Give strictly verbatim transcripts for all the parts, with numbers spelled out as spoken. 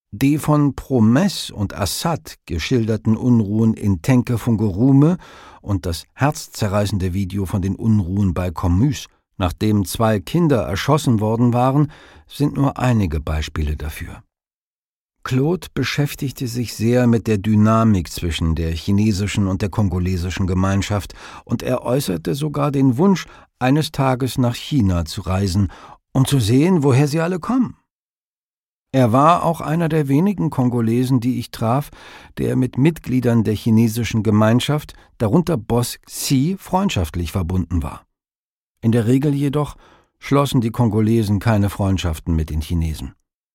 Die von Promesse und Assad geschilderten Unruhen in Tenke-Fungurume und das herzzerreißende Video von den Unruhen bei Komys, nachdem zwei Kinder erschossen worden waren, sind nur einige Beispiele dafür. Claude beschäftigte sich sehr mit der Dynamik zwischen der chinesischen und der kongolesischen Gemeinschaft, und er äußerte sogar den Wunsch, eines Tages nach China zu reisen, um zu sehen, woher sie alle kommen. Er war auch einer der wenigen Kongolesen, die ich traf, der mit Mitgliedern der chinesischen Gemeinschaft, darunter Boss Xi, freundschaftlich verbunden war. In der Regel jedoch schlossen die Kongolesen keine Freundschaften mit den Chinesen.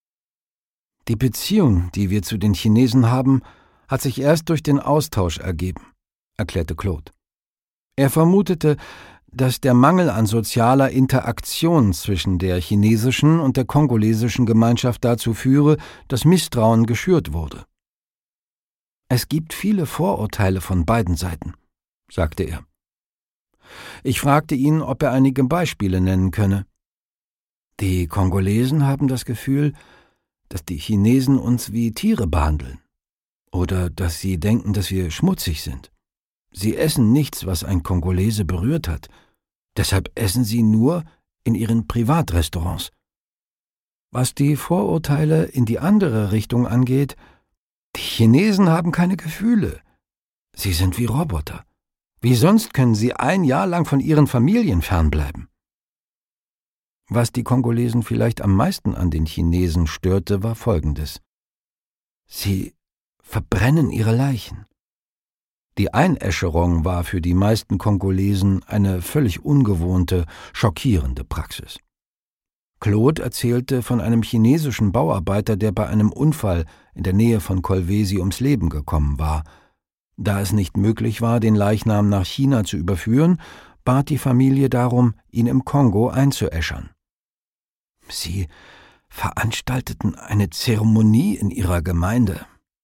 Die Beziehung, die wir zu den Chinesen haben, hat sich erst durch den Austausch ergeben, erklärte Claude. Er vermutete, dass der Mangel an sozialer Interaktion zwischen der chinesischen und der kongolesischen Gemeinschaft dazu führe, dass Misstrauen geschürt wurde. Es gibt viele Vorurteile von beiden Seiten, sagte er. Ich fragte ihn, ob er einige Beispiele nennen könne. Die Kongolesen haben das Gefühl, dass die Chinesen uns wie Tiere behandeln oder dass sie denken, dass wir schmutzig sind. Sie essen nichts, was ein Kongolese berührt hat. Deshalb essen sie nur in ihren Privatrestaurants. Was die Vorurteile in die andere Richtung angeht, die Chinesen haben keine Gefühle. Sie sind wie Roboter. Wie sonst können sie ein Jahr lang von ihren Familien fernbleiben? Was die Kongolesen vielleicht am meisten an den Chinesen störte, war Folgendes. Sie verbrennen ihre Leichen. Die Einäscherung war für die meisten Kongolesen eine völlig ungewohnte, schockierende Praxis. Claude erzählte von einem chinesischen Bauarbeiter, der bei einem Unfall in der Nähe von Kolwezi ums Leben gekommen war. Da es nicht möglich war, den Leichnam nach China zu überführen, bat die Familie darum, ihn im Kongo einzuäschern. Sie veranstalteten eine Zeremonie in ihrer Gemeinde,